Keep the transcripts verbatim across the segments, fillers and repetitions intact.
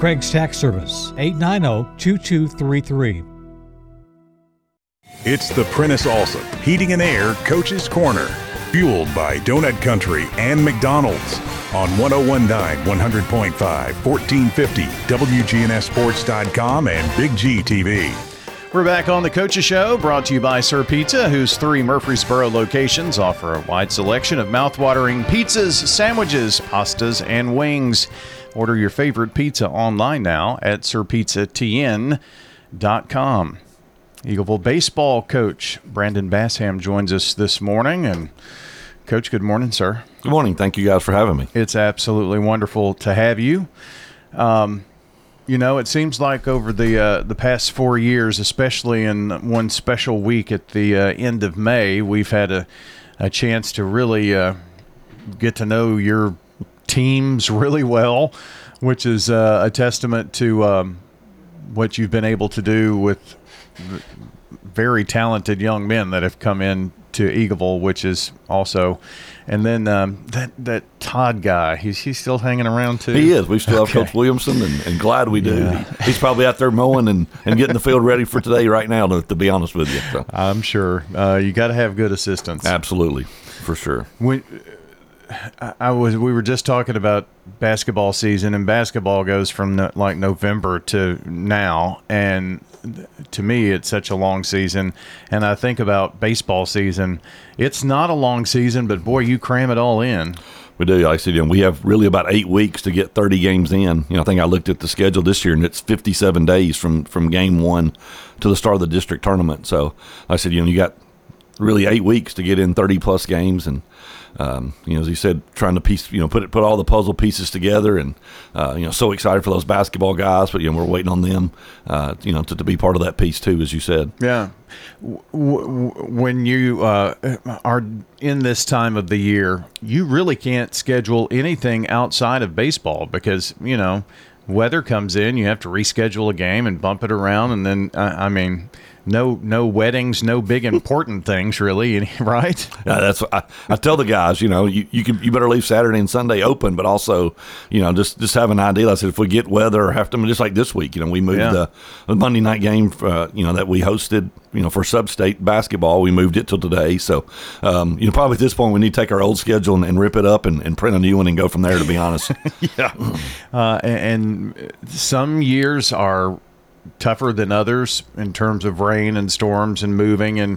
Craig's Tax Service, eight nine zero, two two three three. It's the Prentice Allsup Heating and Air Coach's Corner, fueled by Donut Country and McDonald's on ten nineteen, one hundred point five, fourteen fifty, W G N S Sports dot com and Big G T V. We're back on the Coach's Show, brought to you by Sir Pizza, whose three Murfreesboro locations offer a wide selection of mouth-watering pizzas, sandwiches, pastas, and wings. Order your favorite pizza online now at sir pizza t n dot com. Eagleville baseball coach Brandon Bassham joins us this morning. And, Coach, good morning, sir. Good morning. Thank you guys for having me. It's absolutely wonderful to have you. Um, you know, it seems like over the uh, the past four years, especially in one special week at the uh, end of May, we've had a, a chance to really uh, get to know your teams really well, which is uh, a testament to um, what you've been able to do with very talented young men that have come in to Eagleville, which is also, and then um, that that Todd guy, he's he's still hanging around too. He is. We still okay. have Coach Williamson, and, and glad we do. Yeah. He, he's probably out there mowing and, and getting the field ready for today right now. To, to be honest with you, so. I'm sure uh, you got to have good assistants. Absolutely, for sure. When I was, we were just talking about basketball season, and basketball goes from no, like November to now, and to me, it's such a long season. And I think about baseball season; it's not a long season, but boy, you cram it all in. We do. Like I said, you know, we have really about eight weeks to get thirty games in. You know, I think I looked at the schedule this year, and it's fifty-seven days from from game one to the start of the district tournament. So, like I said, you know, you got really eight weeks to get in thirty plus games, and um, you know, as you said, trying to piece, you know, put it, put all the puzzle pieces together, and uh, you know, so excited for those basketball guys, but you know, we're waiting on them, uh, you know, to, to be part of that piece too, as you said. Yeah. W- w- when you uh, are in this time of the year, you really can't schedule anything outside of baseball because, you know, weather comes in, you have to reschedule a game and bump it around, and then, uh, I mean, no no weddings, no big important things, really, right? Yeah, that's what I, I tell the guys, you know, you, you can you better leave Saturday and Sunday open, but also, you know, just, just have an idea. I said, if we get weather or have to, just like this week, you know, we moved yeah. the, the Monday night game, uh, you know, that we hosted, you know, for sub-state basketball, we moved it till today. So, um, you know, probably at this point we need to take our old schedule and, and rip it up and, and print a new one and go from there, to be honest. yeah. Uh, and, and some years are tougher than others in terms of rain and storms and moving. And,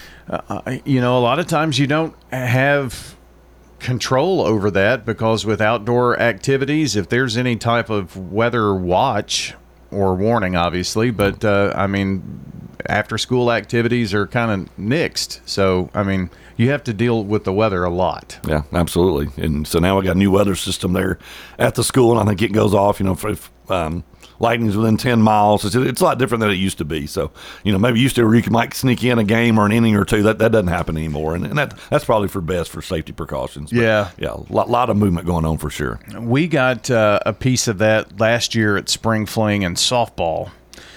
uh, you know, a lot of times you don't have control over that because with outdoor activities, if there's any type of weather watch or warning, obviously, but, uh, I mean, after school activities are kind of nixed. So, I mean, you have to deal with the weather a lot. Yeah, absolutely. And so now we got a new weather system there at the school, and I think it goes off, you know, if, if um, lightning's within ten miles. It's, it's a lot different than it used to be. So, you know, maybe used to where you might sneak in a game or an inning or two. That that doesn't happen anymore. And, and that that's probably for best for safety precautions. But, yeah. Yeah, a lot, lot of movement going on for sure. We got uh, a piece of that last year at Spring Fling and softball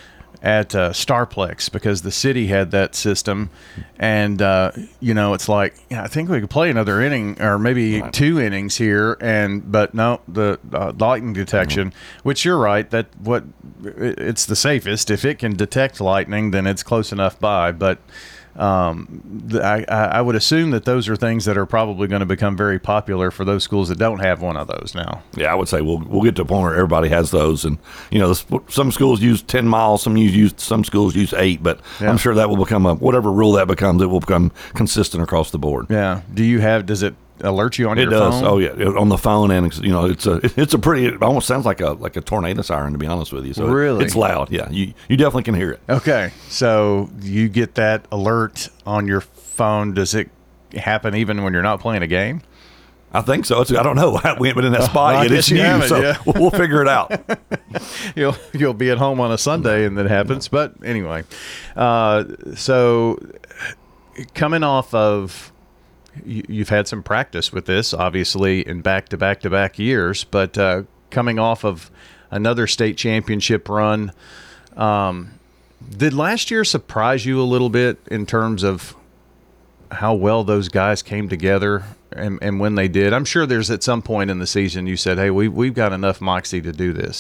at uh, Starplex because the city had that system. And, uh, you know, it's like, yeah, I think we could play another inning or maybe right. two innings here. And but no, the uh, lightning detection, mm-hmm. which you're right, that what it's the safest. If it can detect lightning, then it's close enough by. But um, the, I, I would assume that those are things that are probably going to become very popular for those schools that don't have one of those now. Yeah, I would say we'll we'll get to a point where everybody has those, and you know, some schools use ten miles, some use some schools use eight, but yeah. I'm sure that will become a whatever rule that becomes, it will become consistent across the board. Yeah. Do you have? Does it alert you on it your does. phone? Oh yeah, on the phone, and you know, it's a it's a pretty. It almost sounds like a like a tornado siren, to be honest with you. So really, it, it's loud. Yeah, you you definitely can hear it. Okay, so you get that alert on your phone. Does it happen even when you're not playing a game? I think so. It's, I don't know. We haven't been in that spot well, yet. It's new, it, so yeah. we'll figure it out. you'll you'll be at home on a Sunday, and that happens. But anyway, uh, so coming off of. You've had some practice with this, obviously, in back-to-back-to-back years, but uh, coming off of another state championship run, um, did last year surprise you a little bit in terms of how well those guys came together and, and when they did? I'm sure there's at some point in the season you said, hey, we, we've got enough moxie to do this.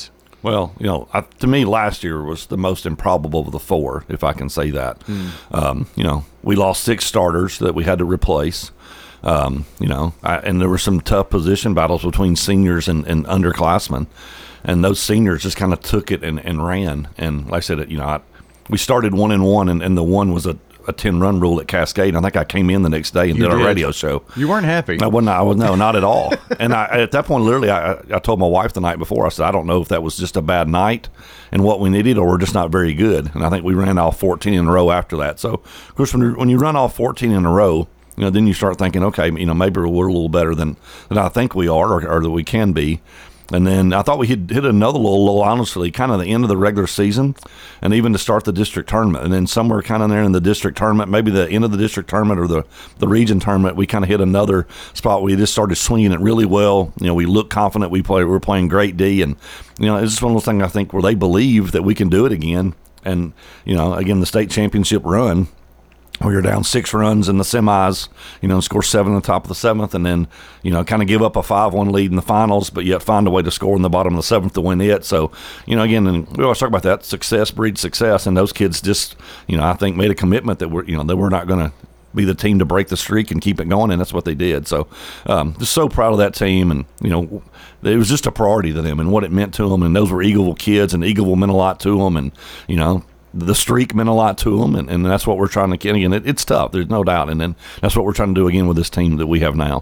Well, you know, I, to me, last year was the most improbable of the four, if I can say that. Mm. Um, you know, we lost six starters that we had to replace. Um, you know, I, and there were some tough position battles between seniors and, and underclassmen. And those seniors just kind of took it and, and ran. And like I said, you know, I, we started one and one, and, and the one was a, a ten-run rule at Cascade. I think I came in the next day and you did, did a radio show. You weren't happy. I wasn't. I was no, not at all. And I, at that point, literally, I, I told my wife the night before. I said, I don't know if that was just a bad night and what we needed, or we're just not very good. And I think we ran off fourteen in a row after that. So, of course, when you, when you run off fourteen in a row, you know, then you start thinking, okay, you know, maybe we're a little better than, than I think we are, or, or that we can be. And then I thought we had hit another little low, honestly, kind of the end of the regular season and even to start the district tournament. And then somewhere kind of there in the district tournament, maybe the end of the district tournament or the, the region tournament, we kind of hit another spot where we just started swinging it really well. You know, we looked confident. We, play, we were playing great D. And, you know, it's just one of those things, I think, where they believe that we can do it again. And, you know, again, the state championship run, we were down six runs in the semis, you know, score seven on the top of the seventh, and then, you know, kind of give up a five one lead in the finals, but yet find a way to score in the bottom of the seventh to win it. So, you know, again, and we always talk about that, success breeds success, and those kids just, you know, I think made a commitment that we're, you know, that we're not going to be the team to break the streak and keep it going, and that's what they did. So, um, just so proud of that team, and, you know, it was just a priority to them and what it meant to them, and those were Eagleville kids, and Eagleville meant a lot to them, and, you know, the streak meant a lot to them, and, and that's what we're trying to get. Again, it, it's tough, there's no doubt, and then that's what we're trying to do again with this team that we have now.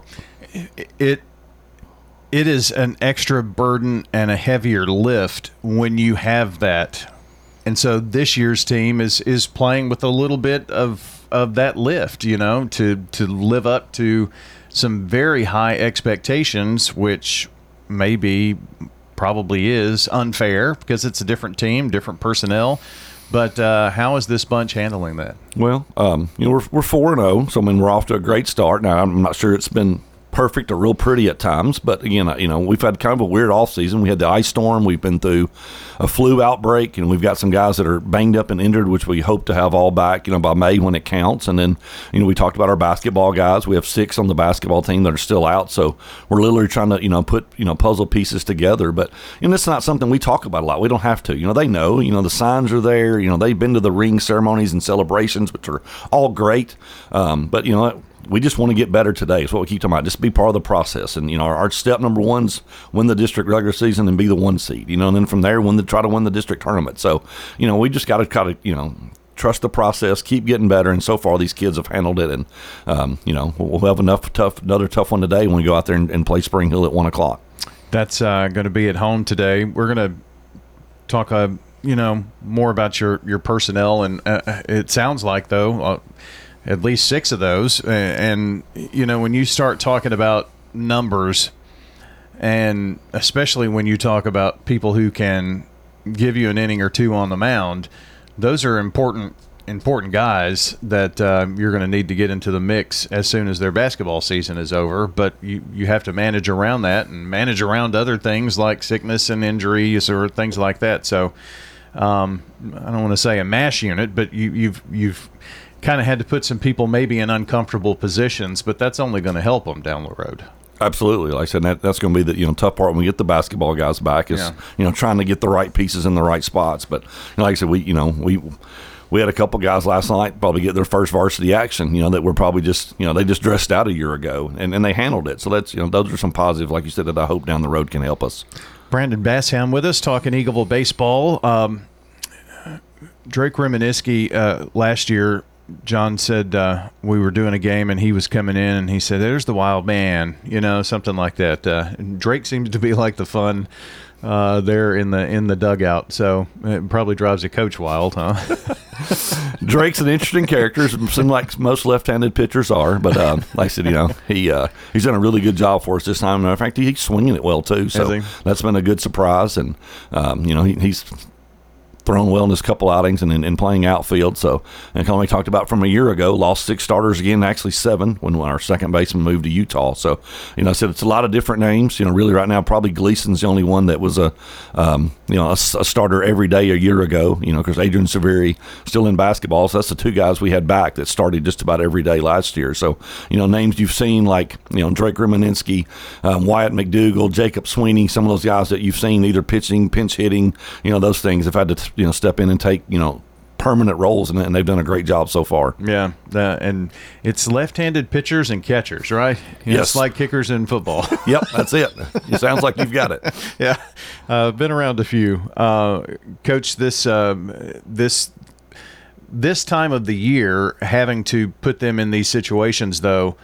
It it is an extra burden and a heavier lift when you have that, and so this year's team is is playing with a little bit of of that lift, you know, to to live up to some very high expectations, which maybe probably is unfair because it's a different team, different personnel. But uh, how is this bunch handling that? Well, um, you know, we're we're four and zero, so I mean we're off to a great start. Now I'm not sure it's been perfect or real pretty at times, but again, you know, we've had kind of a weird off season. We had the ice storm. We've been through a flu outbreak, and we've got some guys that are banged up and injured, which we hope to have all back, you know, by May when it counts. And then, you know, we talked about our basketball guys. We have six on the basketball team that are still out, so we're literally trying to, you know, put, you know, puzzle pieces together. But, you know, it's not something we talk about a lot. We don't have to. You know, they know. You know, the signs are there. You know, they've been to the ring ceremonies and celebrations, which are all great. Um, but, you know, we just want to get better today. It's what we keep talking about. Just be part of the process. And, you know, our, our step number one's win the district regular season and be the one seed, you know, and then from there, win the, try to win the district tournament. So, you know, we just got to kind of, you know, trust the process, keep getting better. And so far, these kids have handled it. And, um, you know, we'll have enough tough, another tough one today when we go out there and, and play Spring Hill at one o'clock. That's uh, going to be at home today. We're going to talk, uh, you know, more about your, your personnel. And uh, it sounds like, though, uh, at least six of those. And, you know, when you start talking about numbers, and especially when you talk about people who can give you an inning or two on the mound, those are important important guys that uh, you're going to need to get into the mix as soon as their basketball season is over. But you, you have to manage around that and manage around other things like sickness and injuries or things like that. So um, I don't want to say a mash unit, but you, you've you've – kind of had to put some people maybe in uncomfortable positions, but that's only going to help them down the road. Absolutely. Like I said, that, that's going to be the, you know, tough part when we get the basketball guys back is, yeah. you know, trying to get the right pieces in the right spots. But, you know, like I said, we, you know, we we had a couple guys last night probably get their first varsity action, you know, that were probably just, you know, they just dressed out a year ago, and, and they handled it. So that's, you know, those are some positive, like you said, that I hope down the road can help us. Brandon Bassham with us talking Eagleville baseball. Um, Drake Reminiski uh, last year, John said uh, we were doing a game and he was coming in and he said, "There's the wild man," you know, something like that. Uh, Drake seemed to be like the fun uh, there in the in the dugout, so it probably drives a coach wild, huh? Drake's an interesting character. Seems like most left-handed pitchers are, but uh, like I said, you know, he uh, he's done a really good job for us this time. In fact, he's swinging it well too, so that's been a good surprise. And um, you know, he, he's thrown well in his couple outings and, and playing outfield. So, and Conley talked about from a year ago, lost six starters again, actually seven when our second baseman moved to Utah. So, you know, I said it's a lot of different names. You know, really right now, probably Gleason's the only one that was a, um, you know, a, a starter every day a year ago, you know, because Adrian Severi still in basketball. So that's the two guys we had back that started just about every day last year. So, you know, names you've seen like, you know, Drake Romaninski, um, Wyatt McDougal, Jacob Sweeney, some of those guys that you've seen either pitching, pinch hitting, you know, those things have had to, you know, step in and take, you know, permanent roles in it, and they've done a great job so far. Yeah, uh, and it's left-handed pitchers and catchers, right? You know, yes. It's like kickers in football. Yep, that's it. It sounds like you've got it. Yeah, uh, been around a few. Uh, Coach, this um, this this time of the year, having to put them in these situations, though,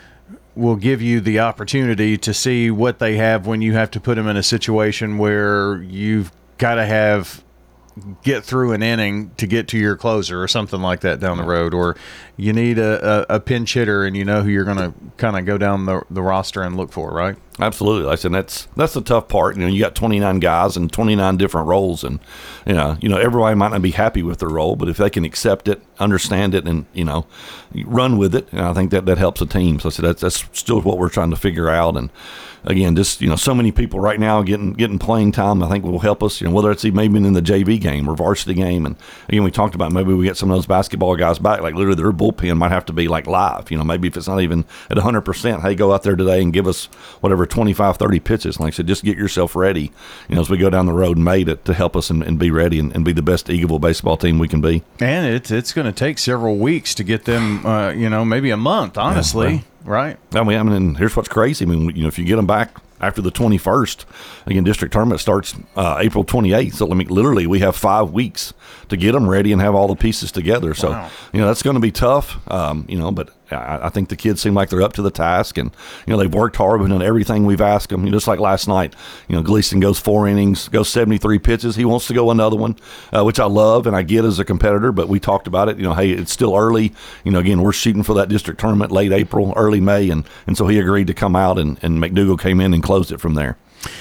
will give you the opportunity to see what they have when you have to put them in a situation where you've got to have get through an inning to get to your closer or something like that down the road, or you need a, a, a pinch hitter and you know who you're going to kind of go down the, the roster and look for, right? Absolutely. I said that's that's the tough part. You know, you got twenty-nine guys and twenty-nine different roles, and you know, you know, everybody might not be happy with their role, but if they can accept it, understand it, and you know, run with it, and I think that that helps a team. So I said that's that's still what we're trying to figure out. And again, just you know, so many people right now getting getting playing time, I think will help us. You know, whether it's maybe in the J V game or varsity game, and again, we talked about maybe we get some of those basketball guys back. Like literally, their bullpen might have to be like live. You know, maybe if it's not even at one hundred percent, hey, go out there today and give us whatever twenty-five, thirty pitches. Like I said, just get yourself ready. You know, as we go down the road and made it to help us and, and be ready and, and be the best Eagleville baseball team we can be. And it's it's going to take several weeks to get them. Uh, you know, maybe a month, honestly. Yeah, right. I mean, I mean, and here's what's crazy. I mean, you know, if you get them back after the twenty-first, again, district tournament starts uh, April twenty-eighth. So, I mean, literally, we have five weeks to get them ready and have all the pieces together. So, wow. you know, that's going to be tough, um, you know, but I, I think the kids seem like they're up to the task. And, you know, they've worked hard. We've done everything we've asked them. You know, just like last night, you know, Gleason goes four innings, goes seventy-three pitches. He wants to go another one, uh, which I love and I get as a competitor. But we talked about it. You know, hey, it's still early. You know, again, we're shooting for that district tournament late April, early May. And, and so he agreed to come out, and, and McDougal came in and closed it from there.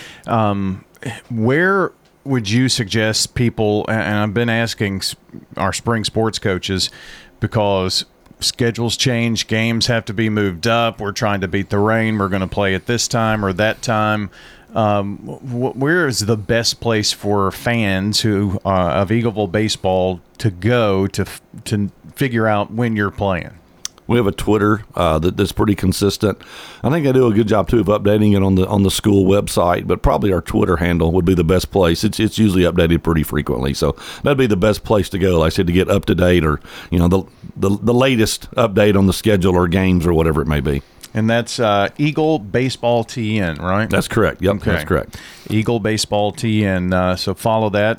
Um, where would you suggest people, and I've been asking our spring sports coaches because schedules change, games have to be moved up, we're trying to beat the rain, we're going to play at this time or that time. Um, wh- where is the best place for fans who uh, of Eagleville baseball to go to f- to figure out when you're playing? We have a Twitter uh, that, that's pretty consistent. I think I do a good job too of updating it on the on the school website, but probably our Twitter handle would be the best place. It's it's usually updated pretty frequently, so that'd be the best place to go. Like I said, to get up to date, or you know the the, the latest update on the schedule or games or whatever it may be. And that's uh, Eagle Baseball T N, right? That's correct. Yep, okay. That's correct. Eagle Baseball T N. Uh, so follow that.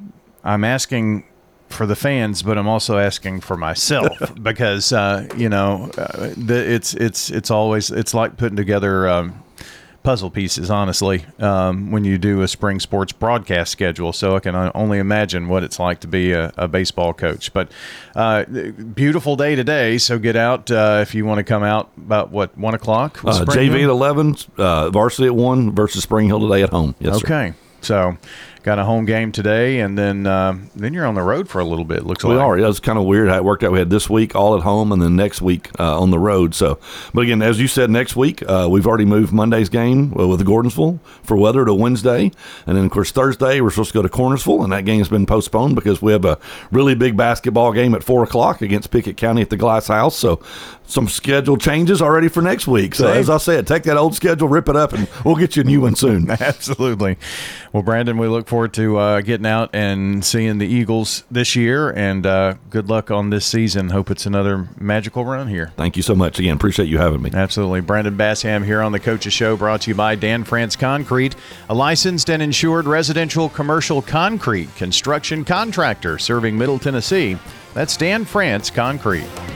I'm asking for the fans, but I'm also asking for myself because uh, you know uh, the, it's it's it's always it's like putting together um, puzzle pieces. Honestly, um, when you do a spring sports broadcast schedule, so I can only imagine what it's like to be a, a baseball coach. But uh, beautiful day today, so get out uh, if you want to come out about what one o'clock. Uh, J V at eleven, uh, varsity at one versus Spring Hill today at home. Yes, okay. Sir. So, got a home game today, and then uh, then you're on the road for a little bit. Looks we like are. Yeah, it's kind of weird how it worked out. We had this week all at home, and then next week uh, on the road. So, but again, as you said, next week uh, we've already moved Monday's game uh, with Gordonsville for weather to Wednesday, and then of course Thursday we're supposed to go to Cornersville, and that game has been postponed because we have a really big basketball game at four o'clock against Pickett County at the Glass House. So, some schedule changes already for next week. So, See? as I said, take that old schedule, rip it up, and we'll get you a new one soon. Absolutely. Well, Brandon, we look forward to uh, getting out and seeing the Eagles this year, and uh, good luck on this season. Hope it's another magical run here. Thank you so much again. Appreciate you having me. Absolutely. Brandon Bassham here on the Coach's Show, brought to you by Dan France Concrete, a licensed and insured residential commercial concrete construction contractor serving Middle Tennessee. That's Dan France Concrete.